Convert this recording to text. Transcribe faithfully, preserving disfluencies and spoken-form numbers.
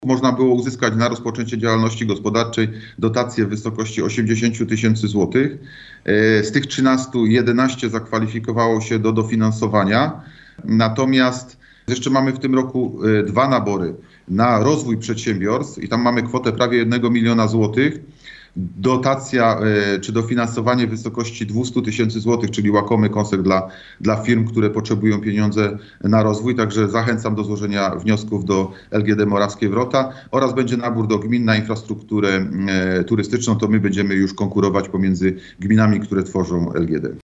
Można było uzyskać na rozpoczęcie działalności gospodarczej dotację w wysokości osiemdziesiąt tysięcy złotych. Z tych trzynastu jedenaście zakwalifikowało się do dofinansowania. Natomiast jeszcze mamy w tym roku dwa nabory na rozwój przedsiębiorstw i tam mamy kwotę prawie jednego miliona złotych. Dotacja czy dofinansowanie w wysokości dwieście tysięcy złotych, czyli łakomy kąsek dla, dla firm, które potrzebują pieniądze na rozwój. Także zachęcam do złożenia wniosków do L G D Morawskie Wrota oraz będzie nabór do gmin na infrastrukturę turystyczną. To my będziemy już konkurować pomiędzy gminami, które tworzą L G D.